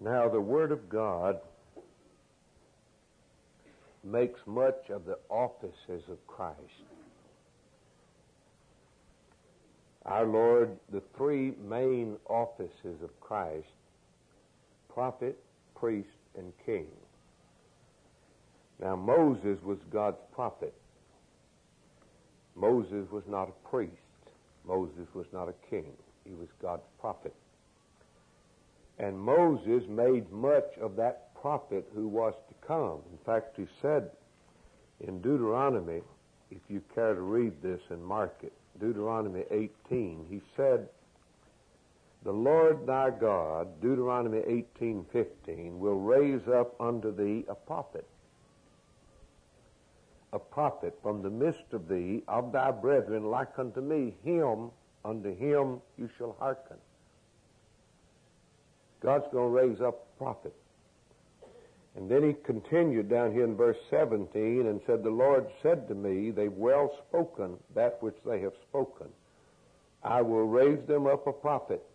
Now the Word of God makes much of the offices of Christ. Our Lord, the three main offices of Christ: prophet, priest, and king. Now Moses was God's prophet. Moses was not a priest. Moses was not a king. He was God's prophet. And Moses made much of that prophet who was to come. In fact, he said in Deuteronomy, if you care to read this and mark it, Deuteronomy 18, he said, "The Lord thy God," Deuteronomy 18:15, "will raise up unto thee a prophet from the midst of thee, of thy brethren, like unto me. Unto him you shall hearken." God's going to raise up a prophet. And then he continued down here in verse 17 and said, "The Lord said to me, they've well spoken that which they have spoken. I will raise them up a prophet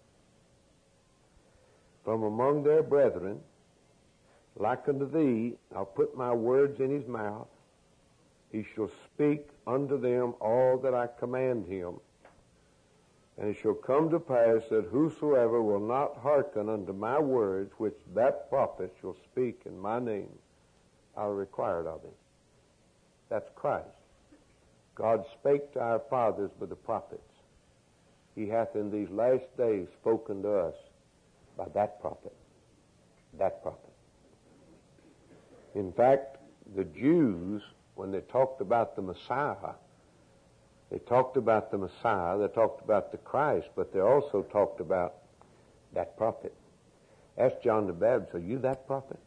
from among their brethren, like unto thee. I'll put my words in his mouth. He shall speak unto them all that I command him. And it shall come to pass that whosoever will not hearken unto my words, which that prophet shall speak in my name, I'll require it of him." That's Christ. God spake to our fathers by the prophets. He hath in these last days spoken to us by that prophet. That prophet. In fact, the Jews, when they talked about the Messiah, they talked about the Messiah, they talked about the Christ, but they also talked about that prophet. Ask John the Baptist, "Are you that prophet?"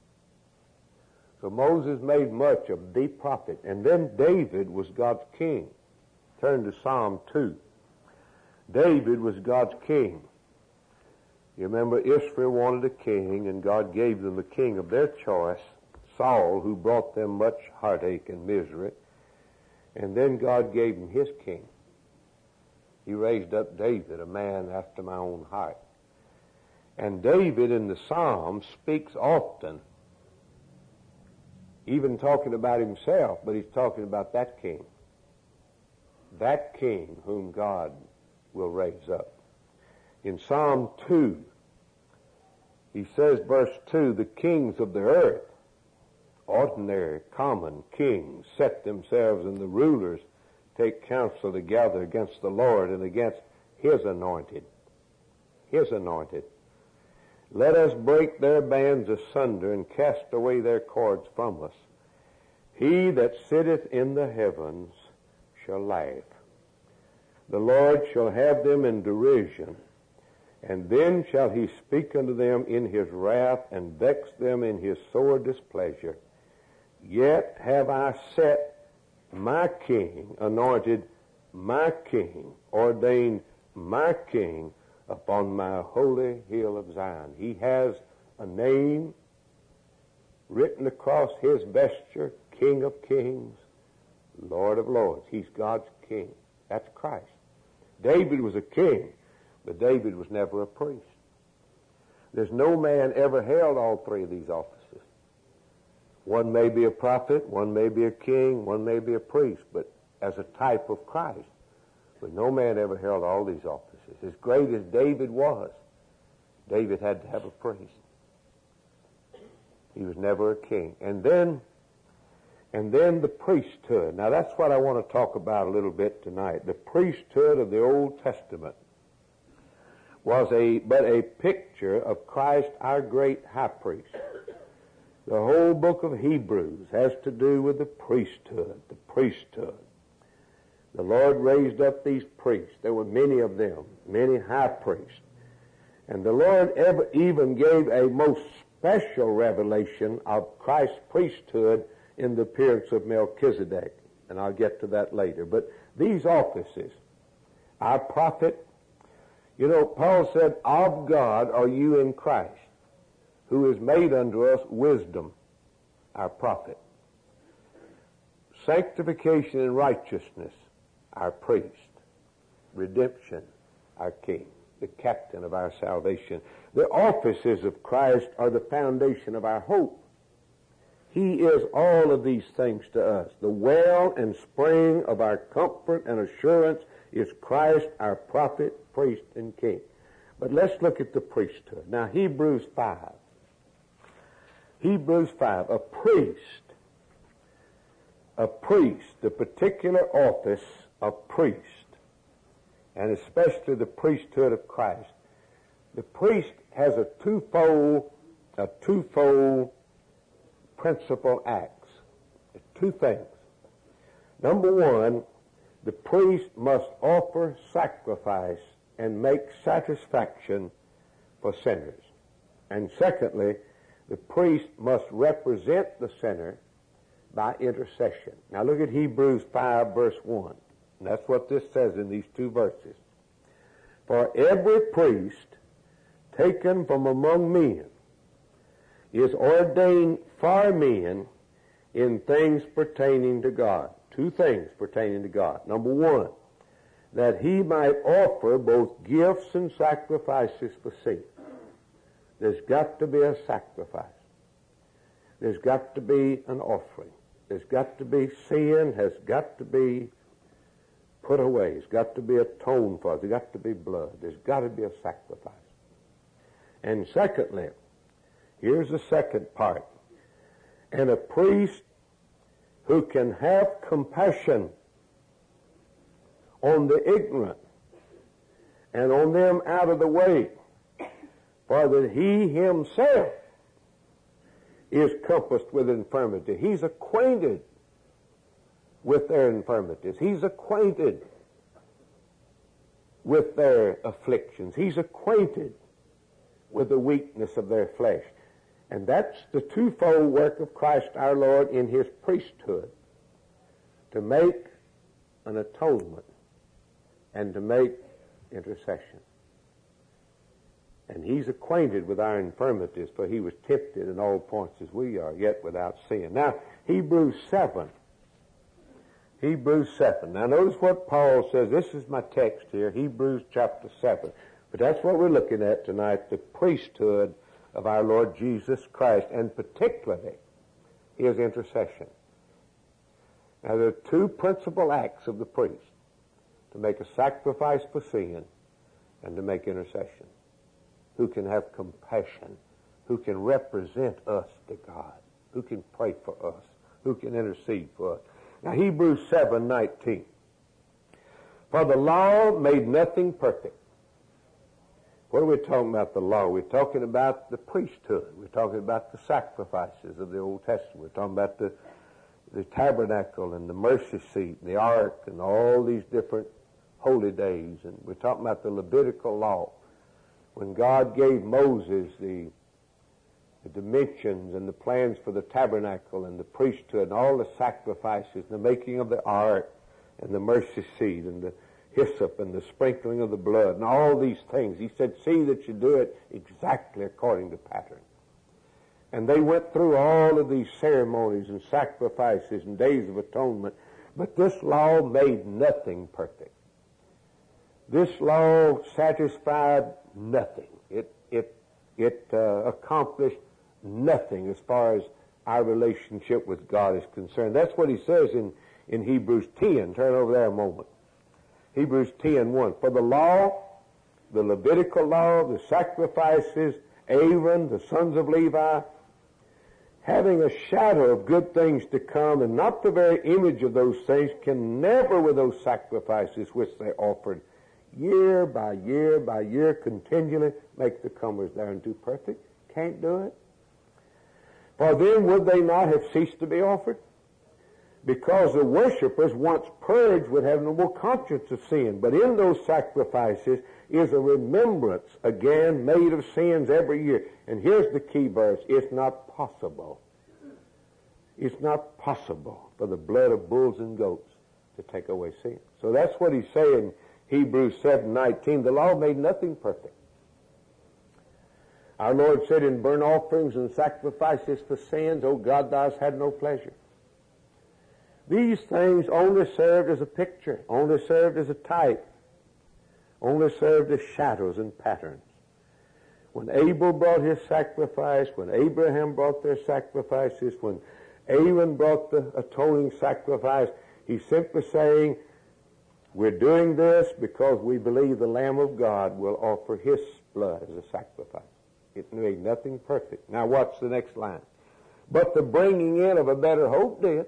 So Moses made much of the prophet. And then David was God's king. Turn to Psalm 2. David was God's king. You remember Israel wanted a king, and God gave them a king of their choice, Saul, who brought them much heartache and misery. And then God gave him his king. He raised up David, a man after my own heart. And David in the Psalms speaks often, even talking about himself, but he's talking about that king whom God will raise up. In Psalm 2, he says, verse 2, "The kings of the earth," ordinary, common kings, "set themselves, and the rulers take counsel together against the Lord and against his anointed." His anointed. "Let us break their bands asunder and cast away their cords from us. He that sitteth in the heavens shall laugh. The Lord shall have them in derision. And then shall he speak unto them in his wrath and vex them in his sore displeasure. Yet have I set my king, anointed my king, ordained my king upon my holy hill of Zion." He has a name written across his vesture, King of Kings, Lord of Lords. He's God's king. That's Christ. David was a king, but David was never a priest. There's no man ever held all three of these offices. One may be a prophet, one may be a king, one may be a priest, but as a type of Christ. But no man ever held all these offices. As great as David was, David had to have a priest. He was never a king. And then the priesthood. Now that's what I want to talk about a little bit tonight. The priesthood of the Old Testament was but a picture of Christ, our great high priest. The whole book of Hebrews has to do with the priesthood. The priesthood. The Lord raised up these priests. There were many of them, many high priests. And the Lord even gave a most special revelation of Christ's priesthood in the appearance of Melchizedek. And I'll get to that later. But these offices, our prophet, you know, Paul said, "Of God are you in Christ, who is made unto us wisdom," our prophet. Sanctification and righteousness, our priest. Redemption, our king. the captain of our salvation. The offices of Christ are the foundation of our hope. He is all of these things to us. The well and spring of our comfort and assurance is Christ, our prophet, priest, and king. But let's look at the priesthood. Now, Hebrews 5. Hebrews 5, a priest, the particular office of priest, and especially the priesthood of Christ. The priest has a twofold principal acts. Two things. Number one, the priest must offer sacrifice and make satisfaction for sinners. And secondly, the priest must represent the sinner by intercession. Now look at Hebrews 5 verse 1. And that's what this says in these two verses. For every priest taken from among men is ordained for men in things pertaining to God. Two things pertaining to God. Number one, that he might offer both gifts and sacrifices for sin. There's got to be a sacrifice. There's got to be an offering. There's got to be sin, has got to be put away. It's got to be atoned for. There's got to be blood. There's got to be a sacrifice. And secondly, here's the second part. And a priest who can have compassion on the ignorant and on them out of the way, for that he himself is compassed with infirmity. He's acquainted with their infirmities. He's acquainted with their afflictions. He's acquainted with the weakness of their flesh. And that's the twofold work of Christ our Lord in his priesthood, to make an atonement and to make intercession. And he's acquainted with our infirmities, for he was tempted in all points as we are, yet without sin. Now, Hebrews 7. Hebrews 7. Now, notice what Paul says. This is my text here, Hebrews chapter 7. But that's what we're looking at tonight, the priesthood of our Lord Jesus Christ, and particularly his intercession. Now, there are two principal acts of the priest: to make a sacrifice for sin and to make intercession. Who can have compassion, who can represent us to God, who can pray for us, who can intercede for us. Now, Hebrews 7:19. For the law made nothing perfect. What are we talking about, the law? We're talking about the priesthood. We're talking about the sacrifices of the Old Testament. We're talking about the tabernacle and the mercy seat and the ark and all these different holy days. And we're talking about the Levitical law. When God gave Moses the dimensions and the plans for the tabernacle and the priesthood and all the sacrifices, the making of the ark and the mercy seat and the hyssop and the sprinkling of the blood and all these things, he said, see that you do it exactly according to pattern. And they went through all of these ceremonies and sacrifices and days of atonement, but this law made nothing perfect. This law satisfied nothing. It accomplished nothing as far as our relationship with God is concerned. That's what he says in Hebrews 10. Turn over there a moment. Hebrews 10:1. For the law, the Levitical law, the sacrifices, Aaron, the sons of Levi, having a shadow of good things to come and not the very image of those things, can never with those sacrifices which they offered year by year by year continually make the comers thereunto perfect. Can't do it. For then would they not have ceased to be offered? Because the worshippers, once purged, would have no more conscience of sin. But in those sacrifices is a remembrance again made of sins every year. And here's the key verse. It's not possible. It's not possible for the blood of bulls and goats to take away sin. So that's what he's saying, Hebrews 7:19. The law made nothing perfect. Our Lord said, in burnt offerings and sacrifices for sins, O God, thou hast had no pleasure. These things only served as a picture, only served as a type only served as shadows and patterns. When Abel brought his sacrifice, when Abraham brought their sacrifices, when Aaron brought the atoning sacrifice, he's simply saying, we're doing this because we believe the Lamb of God will offer his blood as a sacrifice. It made nothing perfect. Now watch the next line. But the bringing in of a better hope did.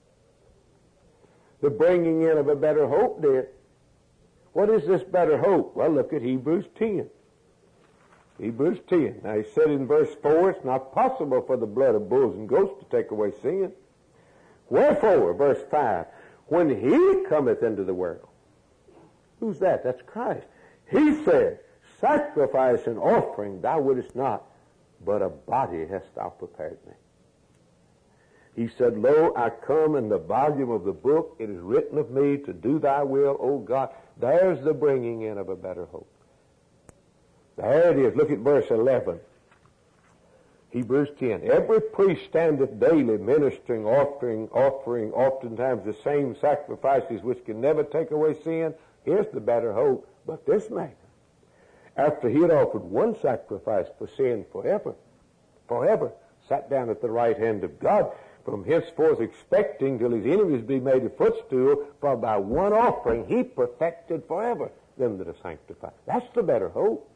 The bringing in of a better hope did. What is this better hope? Well, look at Hebrews 10. Hebrews 10. Now he said in verse 4, it's not possible for the blood of bulls and goats to take away sin. Wherefore, verse 5, when he cometh into the world. Who's that? That's Christ. He said, sacrifice and offering thou wouldest not, but a body hast thou prepared me. He said, lo, I come in the volume of the book. It is written of me to do thy will, O God. There's the bringing in of a better hope. There it is. Look at verse 11. Hebrews 10. Every priest standeth daily ministering, offering oftentimes the same sacrifices which can never take away sin. Here's the better hope. But this man, after he had offered one sacrifice for sin forever, sat down at the right hand of God, from henceforth expecting till his enemies be made a footstool, for by one offering he perfected forever them that are sanctified. That's the better hope.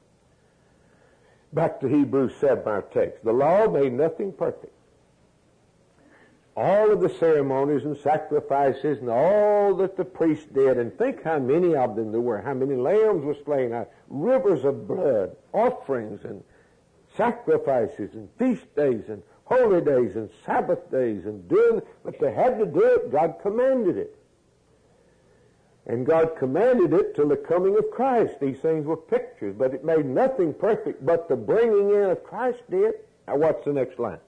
Back to Hebrews 7, our text. The law made nothing perfect. All of the ceremonies and sacrifices and all that the priest did, and think how many of them there were, how many lambs were slain, rivers of blood, offerings and sacrifices and feast days and holy days and Sabbath days and but they had to do it. God commanded it. And God commanded it till the coming of Christ. These things were pictures, but it made nothing perfect, but the bringing in of Christ did. Now watch the next line.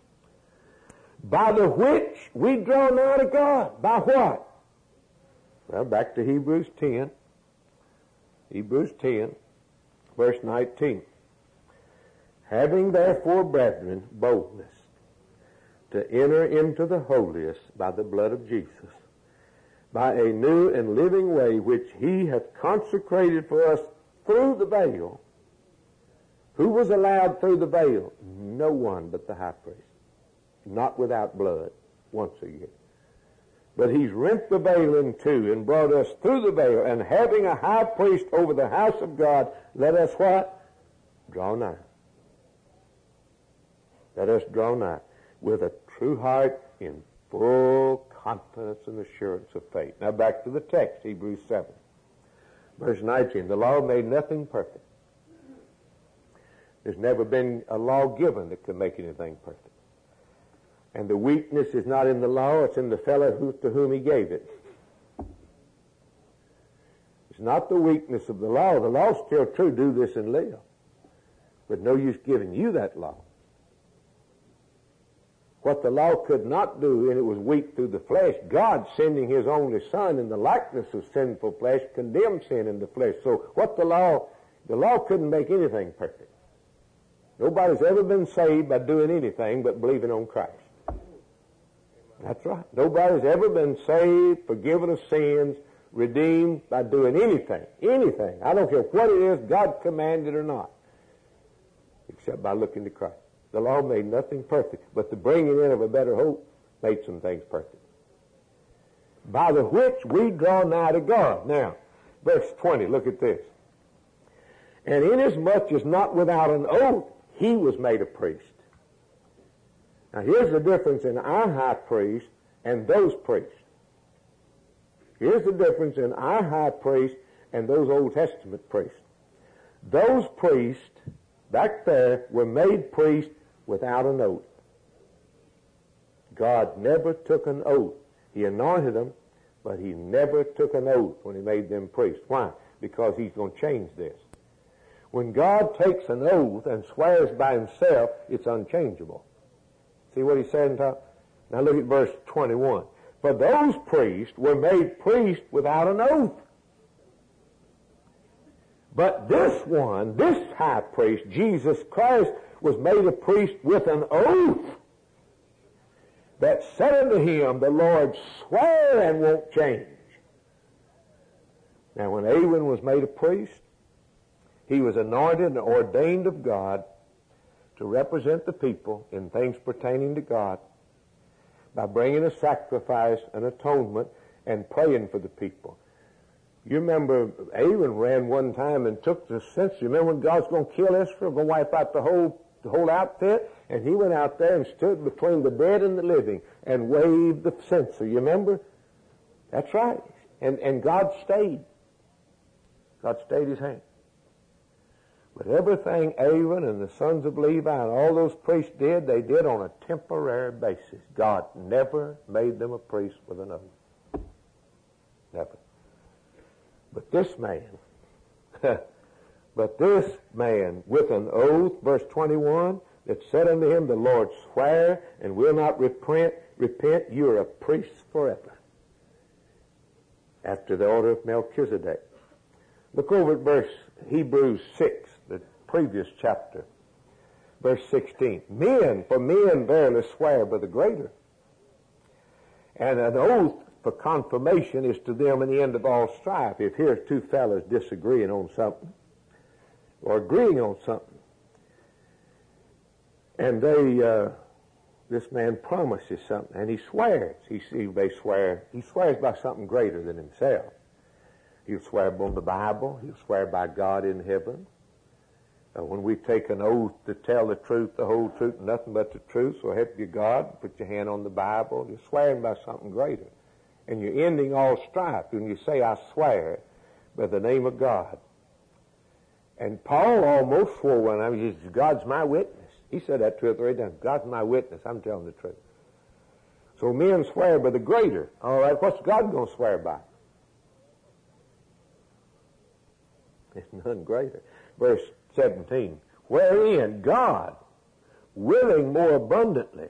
By the which we draw nigh to God. By what? Well, back to Hebrews 10. Hebrews 10, verse 19. Having therefore, brethren, boldness to enter into the holiest by the blood of Jesus, by a new and living way which he hath consecrated for us through the veil. Who was allowed through the veil? No one but the high priest. Not without blood, once a year. But he's rent the veil in two and brought us through the veil, and having a high priest over the house of God, let us what? Draw nigh. Let us draw nigh with a true heart in full confidence and assurance of faith. Now back to the text, Hebrews 7. Verse 19, the law made nothing perfect. There's never been a law given that could make anything perfect. And the weakness is not in the law, it's in the fellow to whom he gave it. It's not the weakness of the law. The law's still true, do this and live. But no use giving you that law. What the law could not do, and it was weak through the flesh, God sending his only Son in the likeness of sinful flesh condemned sin in the flesh. So what the law couldn't make anything perfect. Nobody's ever been saved by doing anything but believing on Christ. That's right. Nobody's ever been saved, forgiven of sins, redeemed by doing anything. Anything. I don't care what it is God commanded or not. Except by looking to Christ. The law made nothing perfect, but the bringing in of a better hope made some things perfect. By the which we draw nigh to God. Now, verse 20, look at this. And inasmuch as not without an oath he was made a priest. Now here's the difference in our high priest and those priests. Here's the difference in our high priest and those Old Testament priests. Those priests back there were made priests without an oath. God never took an oath. He anointed them, but he never took an oath when he made them priests. Why? Because he's going to change this. When God takes an oath and swears by himself, it's unchangeable. See what he said? Now look at verse 21. For those priests were made priests without an oath. But this one, this high priest, Jesus Christ, was made a priest with an oath that said unto him, the Lord swear and won't change. Now when Aaron was made a priest, he was anointed and ordained of God to represent the people in things pertaining to God by bringing a sacrifice, an atonement, and praying for the people. You remember Aaron ran one time and took the censer. You remember when God's going to kill Israel, going to wipe out the whole outfit? And he went out there and stood between the dead and the living and waved the censer. You remember? That's right. And God stayed. God stayed his hand. But everything Aaron and the sons of Levi and all those priests did, they did on a temporary basis. God never made them a priest with an oath. Never. But this man with an oath, verse 21, that said unto him, the Lord sware and will not repent, you're a priest forever. After the order of Melchizedek. Look over at verse Hebrews 6, the previous chapter. Verse 16. For men verily swear by the greater. And an oath for confirmation is to them in the end of all strife. If here's two fellows disagreeing on something, or agreeing on something, and this man promises something, and he swears. He swears by something greater than himself. He'll swear by the Bible. He'll swear by God in heaven. When we take an oath to tell the truth, the whole truth, and nothing but the truth, so help you God, put your hand on the Bible. You're swearing by something greater. And you're ending all strife when you say, I swear by the name of God. And Paul almost swore one time. He says, God's my witness. He said that 2 or 3 times. God's my witness. I'm telling the truth. So men swear by the greater. All right, what's God going to swear by? There's none greater. Verse 17. Wherein God, willing more abundantly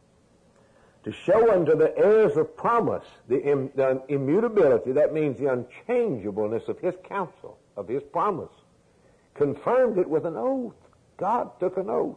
to show unto the heirs of promise the immutability, that means the unchangeableness of his counsel, of his promise, confirmed it with an oath. God took an oath.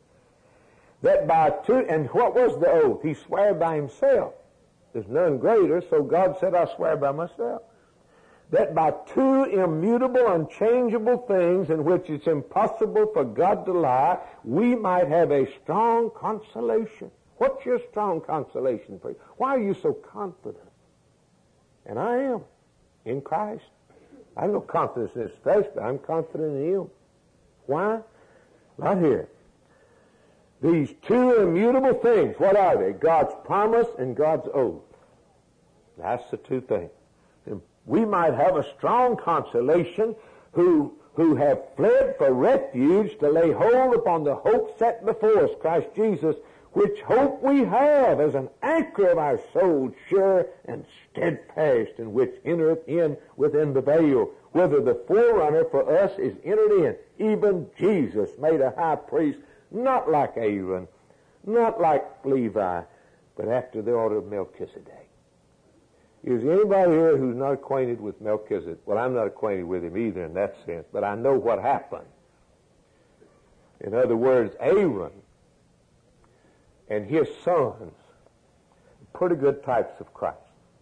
That by two, and what was the oath? He swore by himself. There's none greater, so God said, I swear by myself. That by two immutable, unchangeable things in which it's impossible for God to lie, we might have a strong consolation. What's your strong consolation for you? Why are you so confident? And I am in Christ. I have no confidence in His flesh, but I'm confident in Him. Why? Right here. These two immutable things, what are they? God's promise and God's oath. That's the two things. We might have a strong consolation who have fled for refuge to lay hold upon the hope set before us, Christ Jesus, which hope we have as an anchor of our soul, sure and steadfast, and which entereth in within the veil, whither the forerunner for us is entered in, even Jesus made a high priest, not like Aaron, not like Levi, but after the order of Melchizedek. Is anybody here who's not acquainted with Melchizedek? Well, I'm not acquainted with him either in that sense, but I know what happened. In other words, Aaron and his sons, pretty good types of Christ,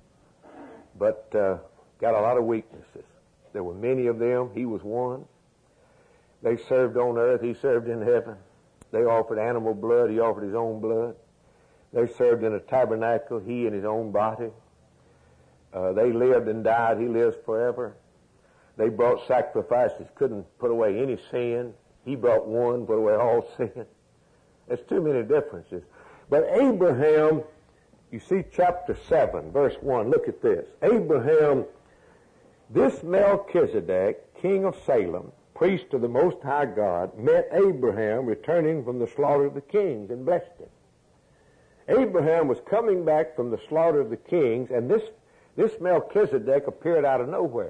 but got a lot of weaknesses. There were many of them. He was one. They served on earth. He served in heaven. They offered animal blood. He offered his own blood. They served in a tabernacle, he in his own body. They lived and died. He lives forever. They brought sacrifices, couldn't put away any sin. He brought one, put away all sin. There's too many differences. But Abraham, you see chapter 7, verse 1, look at this. Abraham, this Melchizedek, king of Salem, priest of the Most High God, met Abraham returning from the slaughter of the kings and blessed him. Abraham was coming back from the slaughter of the kings, and this Melchizedek appeared out of nowhere.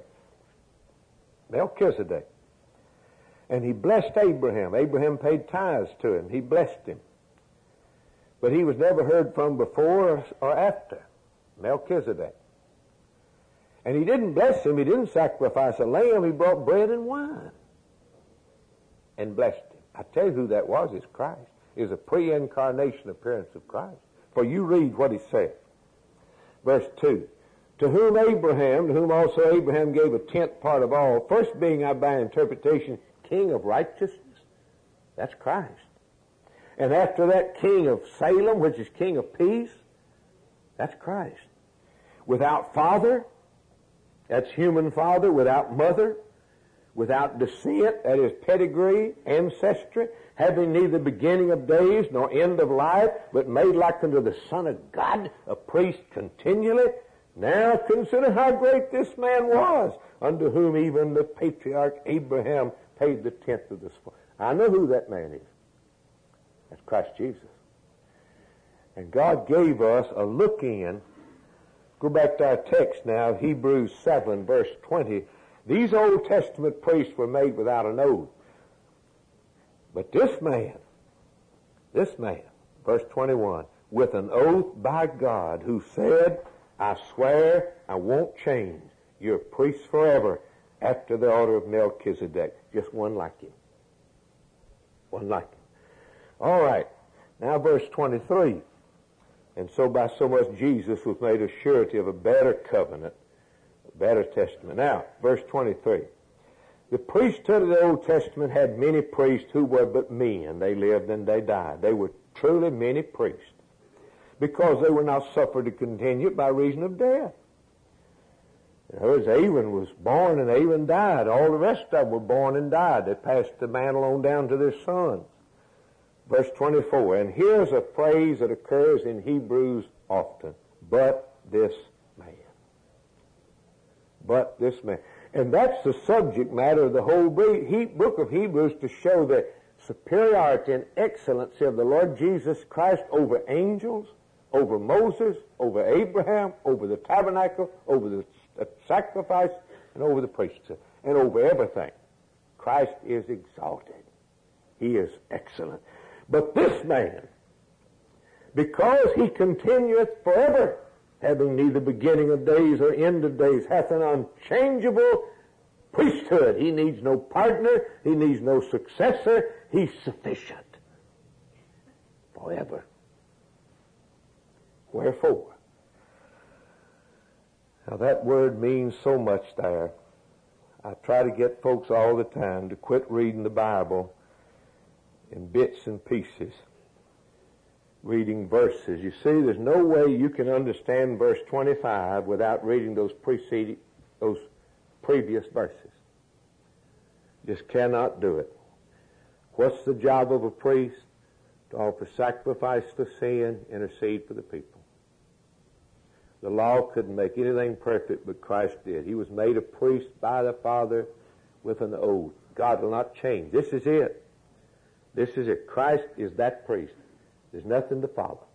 Melchizedek. And he blessed Abraham. Abraham paid tithes to him. He blessed him. But he was never heard from before or after. Melchizedek. And he didn't bless him. He didn't sacrifice a lamb. He brought bread and wine and blessed him. I tell you who that was. It's Christ. It was a pre-incarnation appearance of Christ. For you read what he said. Verse 2. to whom also Abraham gave a tenth part of all, first being by interpretation king of righteousness. That's Christ. And after that, king of Salem, which is king of peace. That's Christ. Without father, that's human father. Without mother, without descent, that is pedigree, ancestry, having neither beginning of days nor end of life, but made like unto the Son of God, a priest continually. Now consider how great this man was, unto whom even the patriarch Abraham paid the tenth of the spoil. I know who that man is. That's Christ Jesus. And God gave us a look in. Go back to our text now, Hebrews 7, verse 20. These Old Testament priests were made without an oath. But this man, verse 21, with an oath by God, who said, I swear I won't change. You're priests forever after the order of Melchizedek. Just one like him. One like him. All right. Now verse 23. And so by so much Jesus was made a surety of a better covenant, a better testament. Now, verse 23. The priesthood of the Old Testament had many priests who were but men. They lived and they died. They were truly many priests because they were not suffered to continue by reason of death. In other words, Aaron was born and Aaron died. All the rest of them were born and died. They passed the mantle on down to their sons. Verse 24, and here's a phrase that occurs in Hebrews often. But this man. But this man. And that's the subject matter of the whole book of Hebrews, to show the superiority and excellency of the Lord Jesus Christ over angels, over Moses, over Abraham, over the tabernacle, over the sacrifice, and over the priesthood, and over everything. Christ is exalted. He is excellent. But this man, because he continueth forever, having neither beginning of days or end of days, hath an unchangeable priesthood. He needs no partner. He needs no successor. He's sufficient forever. Wherefore? Now that word means so much there. I try to get folks all the time to quit reading the Bible in bits and pieces, reading verses. You see, there's no way you can understand verse 25 without reading those previous verses. Just cannot do it. What's the job of a priest? To offer sacrifice for sin, intercede for the people. The law couldn't make anything perfect, but Christ did. He was made a priest by the Father with an oath. God will not change. This is it. This is it. Christ is that priest. There's nothing to follow.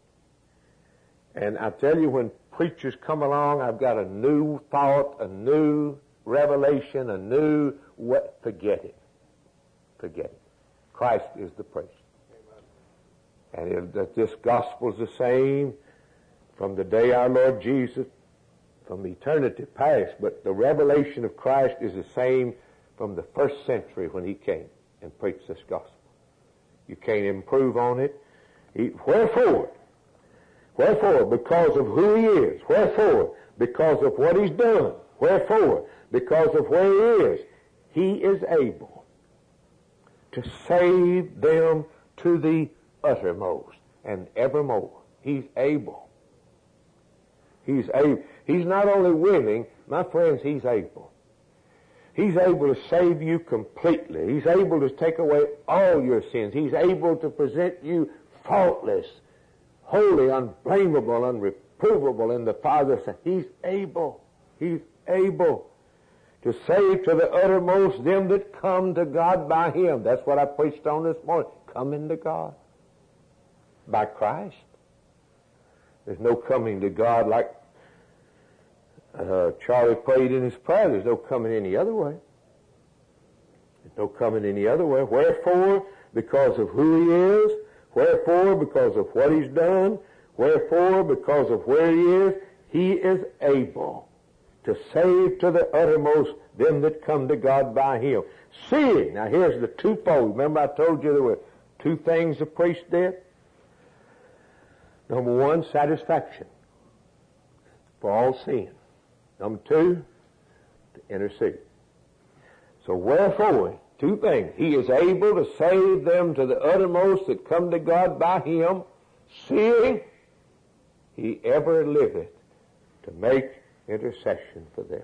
And I tell you, when preachers come along, I've got a new thought, a new revelation, a new what? Forget it. Forget it. Christ is the priest. And this gospel is the same from the day our Lord Jesus, from eternity past, but the revelation of Christ is the same from the first century when he came and preached this gospel. You can't improve on it. Wherefore? Wherefore? Because of who he is. Wherefore? Because of what he's done. Wherefore? Because of where he is. He is able to save them to the uttermost and evermore. He's able. He's able. He's not only willing, my friends, he's able. He's able to save you completely. He's able to take away all your sins. He's able to present you faultless, holy, unblameable, unreprovable in the Father's sight. He's able. He's able to save to the uttermost them that come to God by him. That's what I preached on this morning. Coming to God by Christ. There's no coming to God like Charlie prayed in his prayer. There's no coming any other way. There's no coming any other way. Wherefore? Because of who he is. Wherefore? Because of what he's done. Wherefore? Because of where he is able to save to the uttermost them that come to God by him. Seeing, now here's the twofold. Remember I told you there were two things the priest did? Number one, satisfaction for all sin. Number two, to intercede. So wherefore, two things. He is able to save them to the uttermost that come to God by him, seeing he ever liveth to make intercession for them.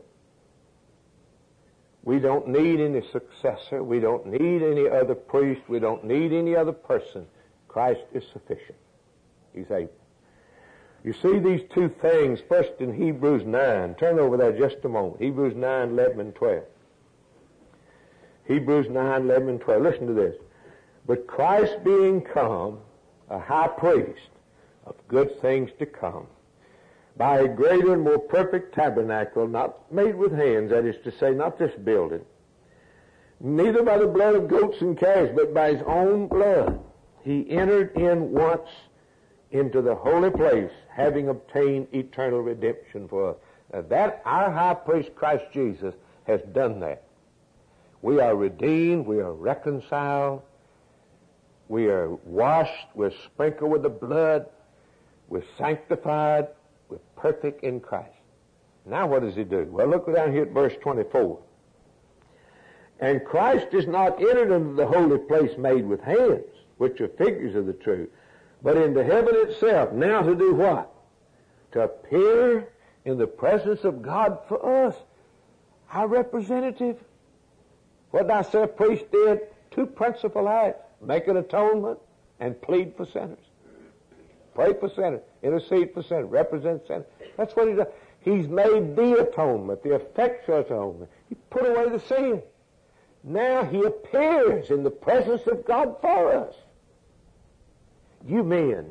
We don't need any successor. We don't need any other priest. We don't need any other person. Christ is sufficient. He's able. You see these two things first in Hebrews 9. Turn over there just a moment. Hebrews 9, 11 and 12. Hebrews 9, 11 and 12. Listen to this. But Christ being come, a high priest of good things to come, by a greater and more perfect tabernacle, not made with hands, that is to say, not this building, neither by the blood of goats and calves, but by his own blood, he entered in once into the holy place, having obtained eternal redemption for us. Now that, our high priest Christ Jesus has done that. We are redeemed, we are reconciled, we are washed, we're sprinkled with the blood, we're sanctified, we're perfect in Christ. Now what does he do? Well, look down here at verse 24. And Christ is not entered into the holy place made with hands, which are figures of the truth, but into heaven itself. Now to do what? To appear in the presence of God for us, our representative. What did I say a priest did? Two principal acts. Make an atonement and plead for sinners. Pray for sinners. Intercede for sinners. Represent sinners. That's what he does. He's made the atonement, the effectual atonement. He put away the sin. Now he appears in the presence of God for us. You men,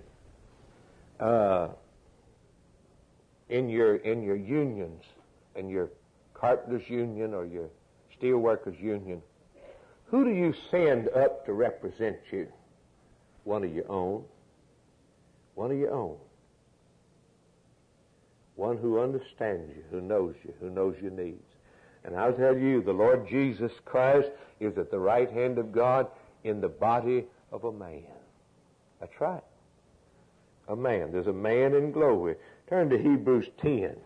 in your unions, in your carpenters union or your steelworkers union, who do you send up to represent you? One of your own. One of your own. One who understands you, who knows your needs. And I'll tell you, the Lord Jesus Christ is at the right hand of God in the body of a man. That's right. A man. There's a man in glory. Turn to Hebrews 10.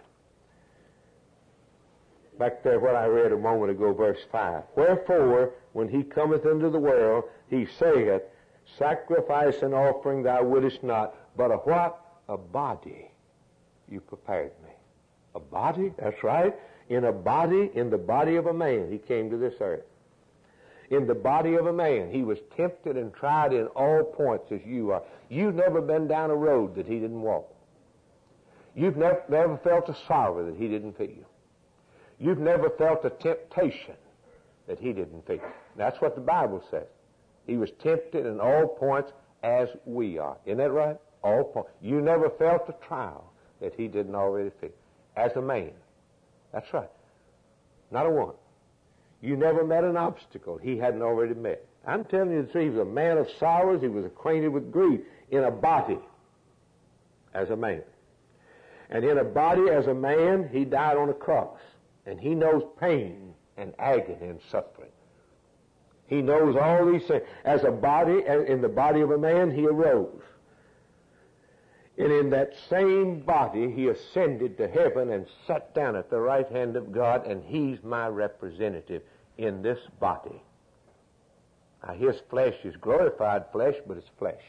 Back there what I read a moment ago, verse 5. Wherefore, when he cometh into the world, he saith, sacrifice and offering thou wouldest not, but a what? A body you prepared me. A body? That's right. In a body, in the body of a man, he came to this earth. In the body of a man, he was tempted and tried in all points as you are. You've never been down a road that he didn't walk. You've never felt a sorrow that he didn't feel. You've never felt a temptation that he didn't feel. That's what the Bible says. He was tempted in all points as we are. Isn't that right? All points. You never felt a trial that he didn't already feel. As a man. That's right. Not a one. You never met an obstacle he hadn't already met. I'm telling you the truth. He was a man of sorrows. He was acquainted with grief in a body as a man. And in a body as a man, he died on a cross. And he knows pain and agony and suffering. He knows all these things. As a body, in the body of a man, he arose. And in that same body, he ascended to heaven and sat down at the right hand of God, and he's my representative in this body. Now, his flesh is glorified flesh, but it's flesh.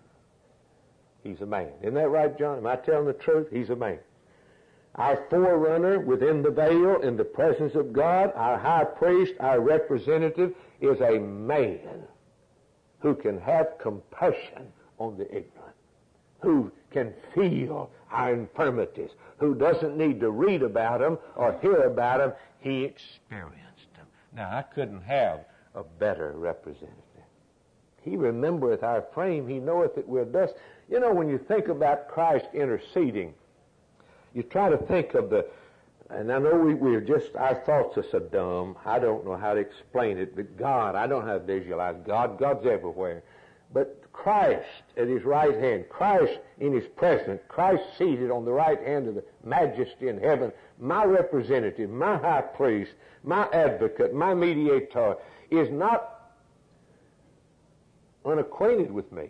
He's a man. Isn't that right, John? Am I telling the truth? He's a man. Our forerunner within the veil in the presence of God, our high priest, our representative, is a man who can have compassion on the ignorant, who can feel our infirmities, who doesn't need to read about them or hear about them. He experienced them. Now, I couldn't have a better representative. He remembereth our frame. He knoweth that we're dust. You know, when you think about Christ interceding, you try to think of and I know we're just, our thoughts are so dumb, I don't know how to explain it, but God, I don't have to visualize God. God's everywhere. But Christ at his right hand, Christ in his presence, Christ seated on the right hand of the majesty in heaven, my representative, my high priest, my advocate, my mediator, is not unacquainted with me.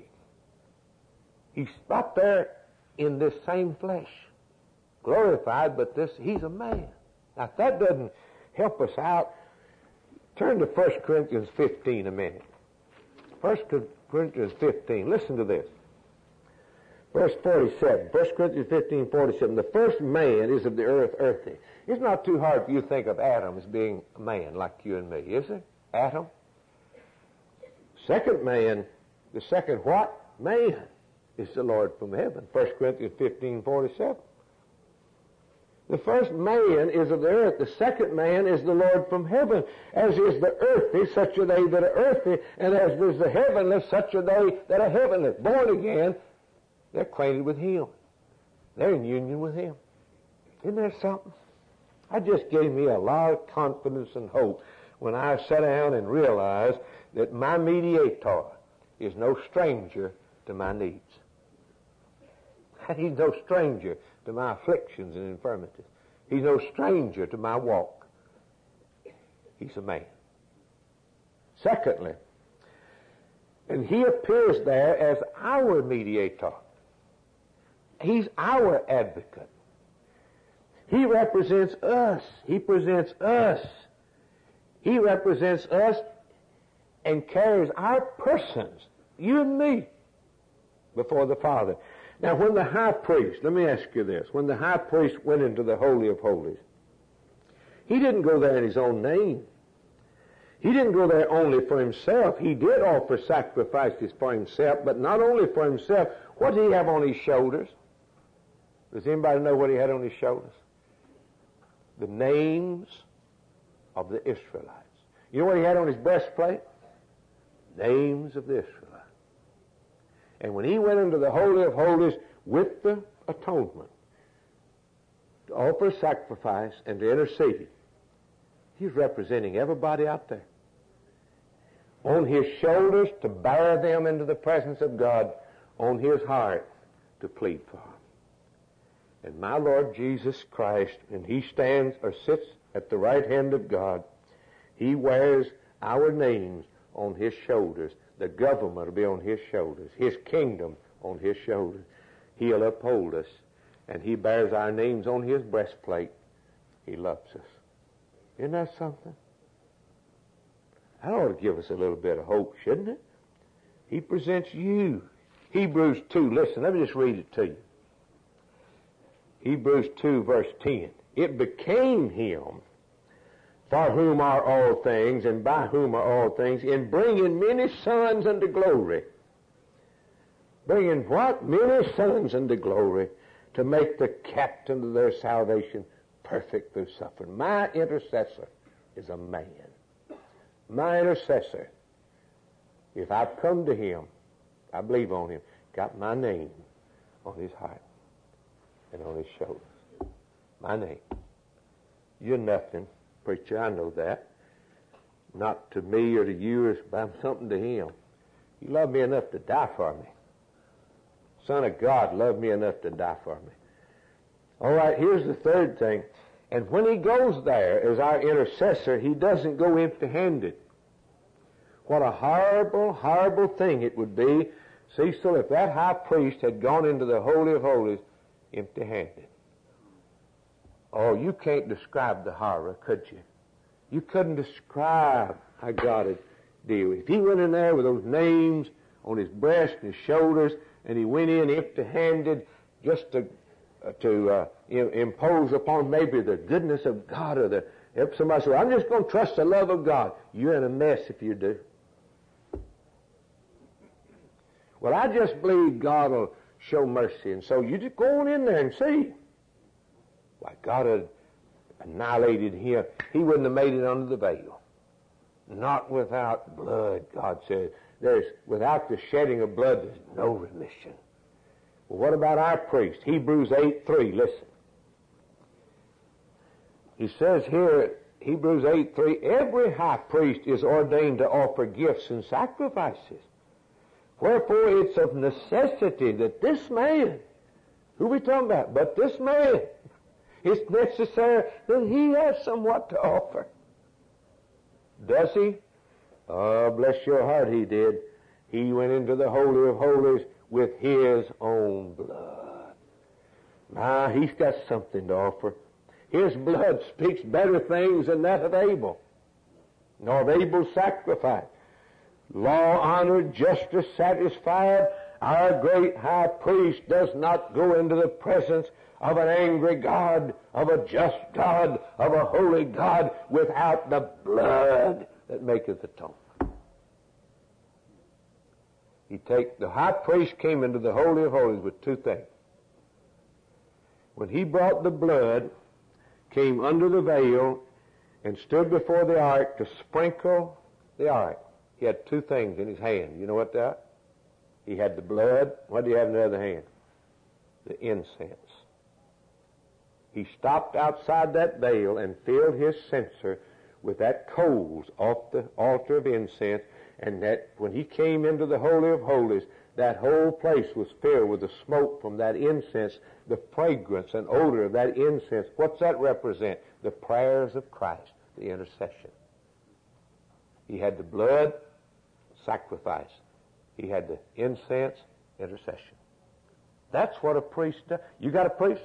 He's not there in this same flesh, glorified, but he's a man. Now, if that doesn't help us out, turn to 1 Corinthians 15 a minute. 1 Corinthians 15. Listen to this. Verse 47. 1 Corinthians 15:47. The first man is of the earth, earthy. It's not too hard for you to think of Adam as being a man like you and me, is it? Adam. Second man, the second what? Man is the Lord from heaven. 1 Corinthians 15:47. The first man is of the earth. The second man is the Lord from heaven. As is the earthy, such are they that are earthy. And as is the heavenly, such are they that are heavenly. Born again, they're acquainted with Him. They're in union with Him. Isn't that something? That just gave me a lot of confidence and hope when I sat down and realized that my mediator is no stranger to my needs. He's no stranger to my afflictions and infirmities. He's no stranger to my walk. He's a man. Secondly, and He appears there as our mediator. He's our advocate. He represents us. He presents us. He represents us and carries our persons, you and me, before the Father. Now, when the high priest, let me ask you this, when the high priest went into the Holy of Holies, he didn't go there in his own name. He didn't go there only for himself. He did offer sacrifices for himself, but not only for himself. What did he have on his shoulders? Does anybody know what he had on his shoulders? The names of the Israelites. You know what he had on his breastplate? Names of the Israelites. And when he went into the Holy of Holies with the atonement, to offer sacrifice and to intercede, he's representing everybody out there. On his shoulders to bear them into the presence of God, on his heart to plead for them. And my Lord Jesus Christ, and He stands or sits at the right hand of God, He wears our names on His shoulders. The government will be on His shoulders. His kingdom on His shoulders. He'll uphold us. And He bears our names on His breastplate. He loves us. Isn't that something? That ought to give us a little bit of hope, shouldn't it? He presents you. Hebrews 2, listen, let me just read it to you. Hebrews 2, verse 10. It became Him, for whom are all things, and by whom are all things, in bringing many sons unto glory. Bringing what? Many sons unto glory, to make the captain of their salvation perfect through suffering. My intercessor is a man. My intercessor, if I've come to Him, I believe on Him, got my name on His heart and on His shoulders. My name. You're nothing, preacher, I know that. Not to me or to you, but I'm something to Him. He loved me enough to die for me. Son of God loved me enough to die for me. All right, here's the third thing. And when He goes there as our intercessor, He doesn't go empty-handed. What a horrible, horrible thing it would be, Cecil, if that high priest had gone into the Holy of Holies empty-handed. Oh, you can't describe the horror, could you? You couldn't describe how God would deal with it. If He went in there with those names on His breast and His shoulders, and He went in empty-handed just to impose upon maybe the goodness of God, or if somebody said, I'm just going to trust the love of God. You're in a mess if you do. Well, I just believe God will show mercy, and so you just go on in there and see. Why, God had annihilated him. He wouldn't have made it under the veil. Not without blood, God said. Without the shedding of blood, there's no remission. Well, what about our priest? Hebrews 8:3, listen. He says here, Hebrews 8:3, every high priest is ordained to offer gifts and sacrifices. Wherefore it's of necessity that this man, who we talking about? But this man, it's necessary that he has somewhat to offer. Does he? Oh, bless your heart, he did. He went into the Holy of Holies with his own blood. Now, he's got something to offer. His blood speaks better things than that of Abel, nor of Abel's sacrifice. Law honored, justice satisfied, our great high priest does not go into the presence of an angry God, of a just God, of a holy God, without the blood that maketh atonement. The high priest came into the Holy of Holies with two things. When he brought the blood, came under the veil, and stood before the ark to sprinkle the ark, he had two things in his hand. You know what that? He had the blood. What did he have in the other hand? The incense. He stopped outside that veil and filled his censer with that coals off the altar of incense, and that when he came into the Holy of Holies, that whole place was filled with the smoke from that incense, the fragrance and odor of that incense. What's that represent? The prayers of Christ, the intercession. He had the blood, sacrifice. He had the incense, intercession. That's what a priest does. You got a priest?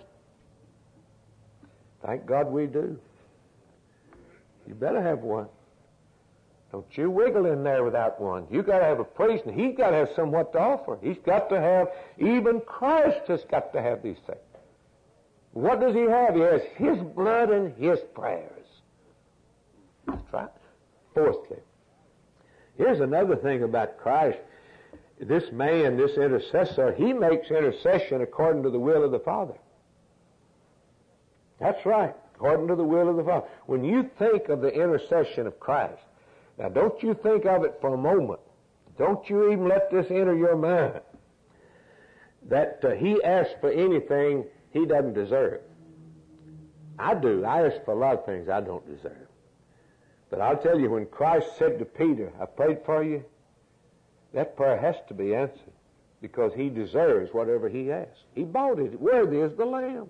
Thank God we do. You better have one. Don't you wiggle in there without one. You got to have a priest, and he's got to have somewhat to offer. He's got to have, even Christ has got to have these things. What does he have? He has his blood and his prayers. That's right. Fourthly, here's another thing about Christ. This man, this intercessor, he makes intercession according to the will of the Father. That's right, according to the will of the Father. When you think of the intercession of Christ, now don't you think of it for a moment. Don't you even let this enter your mind that he asks for anything he doesn't deserve. I do. I ask for a lot of things I don't deserve. But I'll tell you, when Christ said to Peter, I prayed for you, that prayer has to be answered because he deserves whatever he asks. He bought it. Worthy is the Lamb.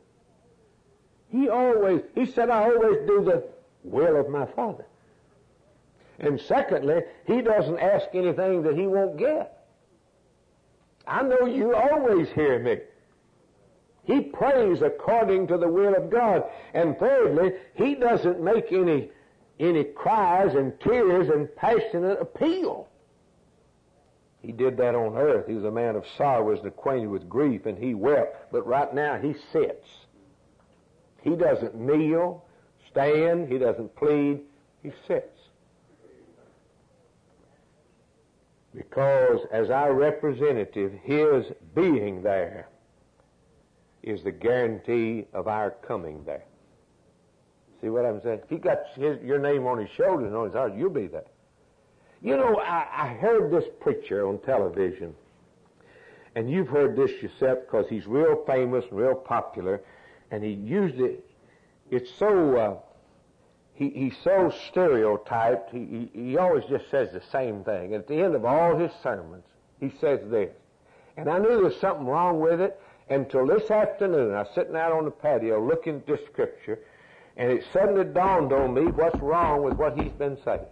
He said, I always do the will of my Father. And secondly, he doesn't ask anything that he won't get. I know you always hear me. He prays according to the will of God. And thirdly, he doesn't make any cries and tears and passionate appeal. He did that on earth. He was a man of sorrows and acquainted with grief, and he wept. But right now he sits. He doesn't kneel, stand, he doesn't plead, he sits. Because as our representative, his being there is the guarantee of our coming there. See what I'm saying? He got your name on his shoulders and on his heart, you'll be there. You know, I heard this preacher on television, and you've heard this yourself because he's real famous and real popular, and he used it. It's so, he's so stereotyped, he always just says the same thing. At the end of all his sermons, he says this. And I knew there was something wrong with it until this afternoon. I was sitting out on the patio looking at this scripture, and it suddenly dawned on me what's wrong with what he's been saying.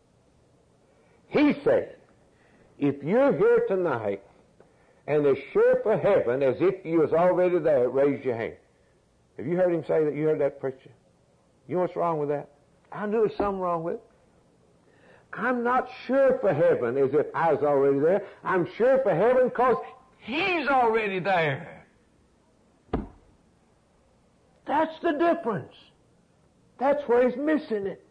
He said, if you're here tonight and as sure for heaven as if you was already there, raise your hand. Have you heard him say that? You heard that preacher? You know what's wrong with that? I knew there was something wrong with it. I'm not sure for heaven as if I was already there. I'm sure for heaven because he's already there. That's the difference. That's where he's missing it.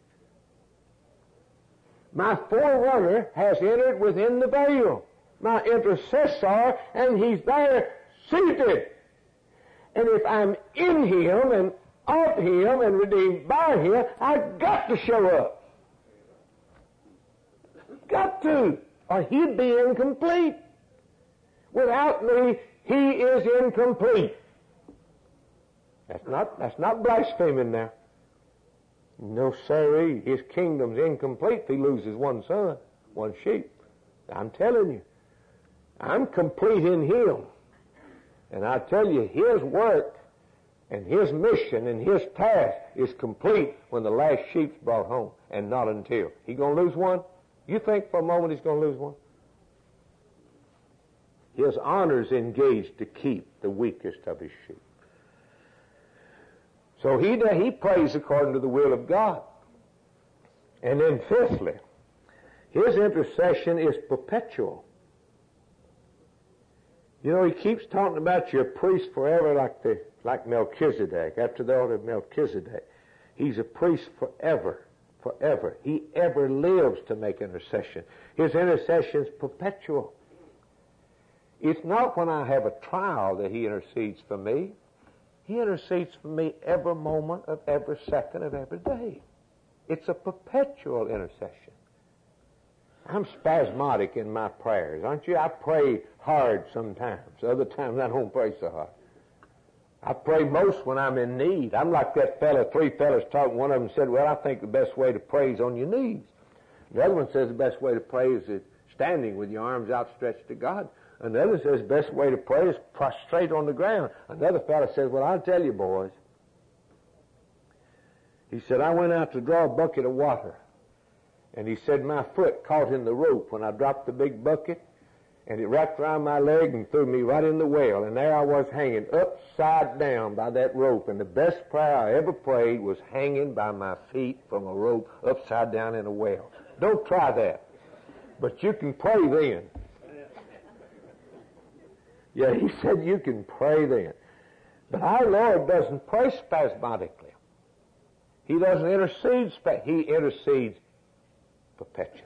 My forerunner has entered within the veil, my intercessor, and he's there seated. And if I'm in him and of him and redeemed by him, I've got to show up. Got to, or he'd be incomplete. Without me, he is incomplete. That's not blaspheming now. No, sirree. His kingdom's incomplete if he loses one son, one sheep. I'm telling you, I'm complete in him. And I tell you, his work and his mission and his task is complete when the last sheep's brought home, and not until. He going to lose one? You think for a moment he's going to lose one? His honor's engaged to keep the weakest of his sheep. So he prays according to the will of God. And then fifthly, his intercession is perpetual. You know, he keeps talking about you're a priest forever like Melchizedek, after the order of Melchizedek. He's a priest forever, forever. He ever lives to make intercession. His intercession is perpetual. It's not when I have a trial that he intercedes for me. He intercedes for me every moment of every second of every day. It's a perpetual intercession. I'm spasmodic in my prayers, aren't you? I pray hard sometimes. Other times I don't pray so hard. I pray most when I'm in need. I'm like that fellow, three fellows talking. One of them said, well, I think the best way to pray is on your knees. The other one says the best way to pray is standing with your arms outstretched to God. Another says the best way to pray is prostrate on the ground. Another fellow says, well, I'll tell you, boys. He said, I went out to draw a bucket of water. And he said, my foot caught in the rope when I dropped the big bucket, and it wrapped around my leg and threw me right in the well. And there I was hanging upside down by that rope. And the best prayer I ever prayed was hanging by my feet from a rope upside down in a well. Don't try that. But you can pray then. Yeah, he said you can pray then. But our Lord doesn't pray spasmodically. He doesn't intercede. He intercedes perpetually.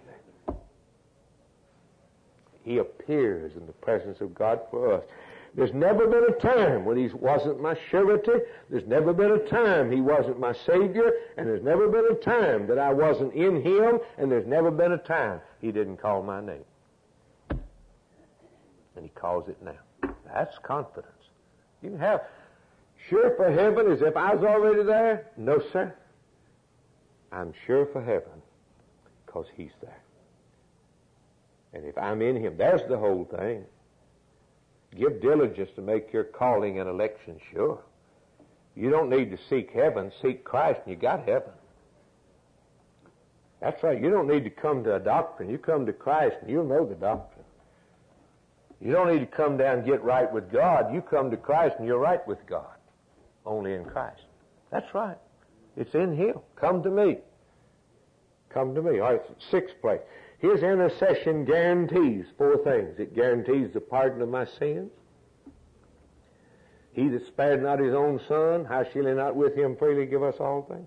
He appears in the presence of God for us. There's never been a time when he wasn't my surety. There's never been a time he wasn't my Savior. And there's never been a time that I wasn't in him. And there's never been a time he didn't call my name. And he calls it now. That's confidence. You can have sure for heaven as if I was already there. No, sir. I'm sure for heaven because he's there. And if I'm in him, there's the whole thing. Give diligence to make your calling and election sure. You don't need to seek heaven. Seek Christ and you got heaven. That's right. You don't need to come to a doctrine. You come to Christ and you'll know the doctrine. You don't need to come down and get right with God. You come to Christ and you're right with God. Only in Christ. That's right. It's in him. Come to me. Come to me. All right, sixth place. His intercession guarantees four things. It guarantees the pardon of my sins. He that spared not his own son, how shall he not with him freely give us all things?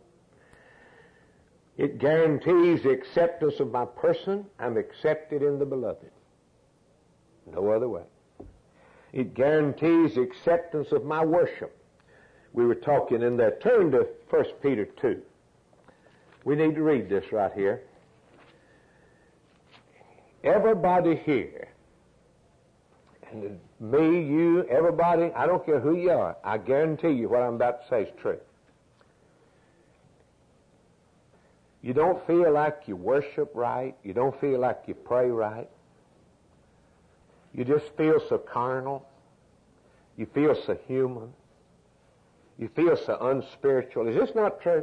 It guarantees the acceptance of my person. I'm accepted in the beloved. No other way. It guarantees the acceptance of my worship. We were talking in there. Turn to 1 Peter 2. We need to read this right here. Everybody here, and me, you, everybody, I don't care who you are, I guarantee you what I'm about to say is true. You don't feel like you worship right. You don't feel like you pray right. You just feel so carnal. You feel so human. You feel so unspiritual. Is this not true?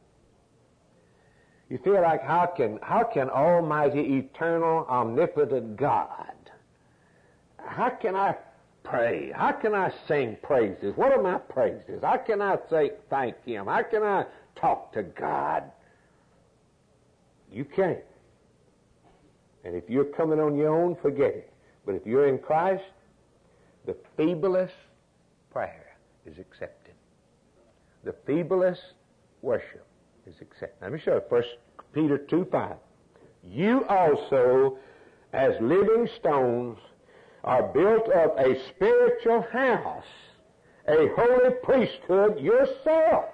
You feel like how can Almighty, eternal, omnipotent God, how can I pray? How can I sing praises? What are my praises? How can I say thank him? How can I talk to God? You can't. And if you're coming on your own, forget it. But if you're in Christ, the feeblest prayer is accepted. The feeblest worship is accepted. Let me show you. 1 Peter 2:5. You also, as living stones, are built up a spiritual house, a holy priesthood yourself,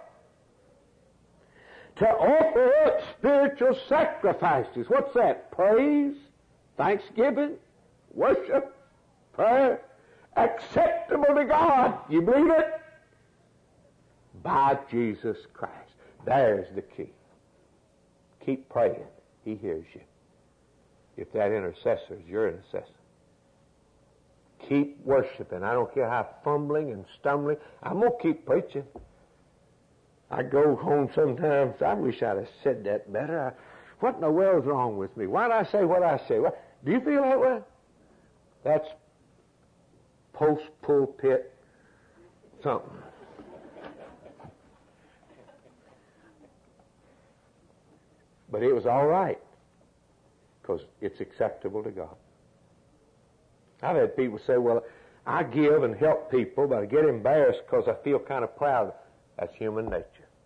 to offer up spiritual sacrifices. What's that? Praise, thanksgiving, worship, prayer, acceptable to God. You believe it? By Jesus Christ. There's the key. Keep praying. He hears you. If that intercessor is your intercessor. Keep worshiping. I don't care how fumbling and stumbling. I'm going to keep preaching. I go home sometimes. I wish I'd have said that better. What in the world's wrong with me? Why did I say what I say? Do you feel that way? That's post-pulpit something. But it was all right because it's acceptable to God. I've had people say, well, I give and help people, but I get embarrassed because I feel kind of proud. That's human nature.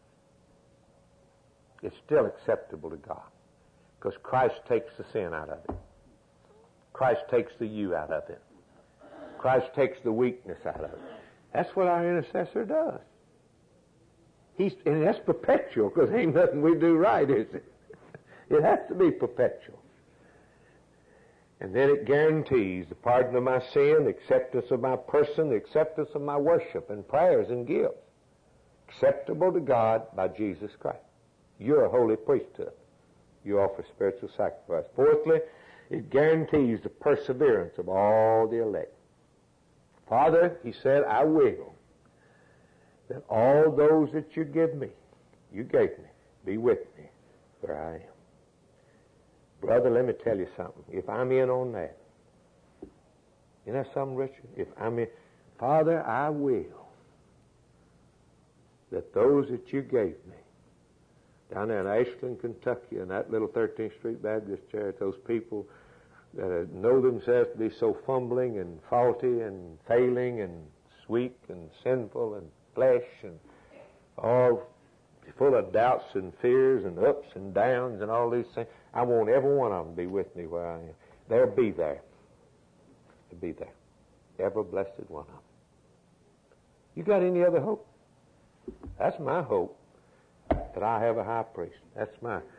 It's still acceptable to God because Christ takes the sin out of it. Christ takes the you out of it. Christ takes the weakness out of it. That's what our intercessor does. And that's perpetual because ain't nothing we do right, is it? It has to be perpetual. And then it guarantees the pardon of my sin, the acceptance of my person, the acceptance of my worship and prayers and gifts. Acceptable to God by Jesus Christ. You're a holy priesthood. You offer spiritual sacrifice. Fourthly, it guarantees the perseverance of all the elect. Father, he said, I will that all those that you gave me, be with me where I am. Brother, let me tell you something. If I'm in on that, isn't that something, Richard? If I'm in, Father, I will that those that you gave me, down there in Ashland, Kentucky, in that little 13th Street Baptist Church, those people that know themselves to be so fumbling and faulty and failing and weak and sinful and flesh and all full of doubts and fears and ups and downs and all these things. I want every one of them to be with me where I am. They'll be there. They'll be there. Every blessed one of them. You got any other hope? That's my hope, that I have a high priest. That's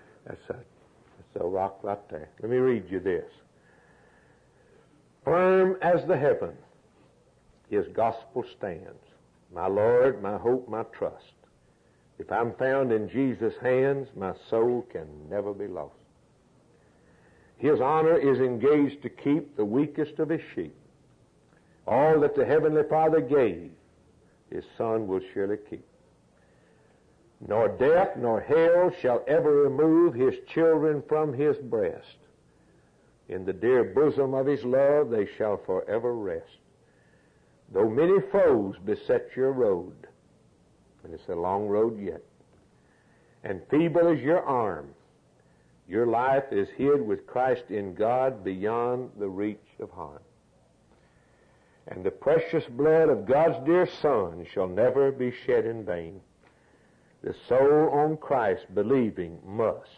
a rock right there. Let me read you this. Firm as the heaven, his gospel stands. My Lord, my hope, my trust. If I'm found in Jesus' hands, my soul can never be lost. His honor is engaged to keep the weakest of his sheep. All that the Heavenly Father gave, his Son will surely keep. Nor death nor hell shall ever remove his children from his breast. In the dear bosom of his love they shall forever rest. Though many foes beset your road, and it's a long road yet, and feeble is your arm, your life is hid with Christ in God beyond the reach of harm. And the precious blood of God's dear Son shall never be shed in vain. The soul on Christ believing must,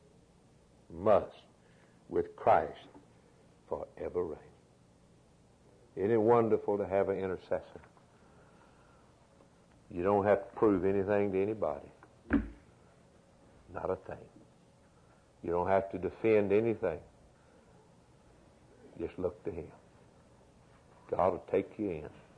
with Christ forever reign. Isn't it wonderful to have an intercessor? You don't have to prove anything to anybody. Not a thing. You don't have to defend anything. Just look to him. God will take you in.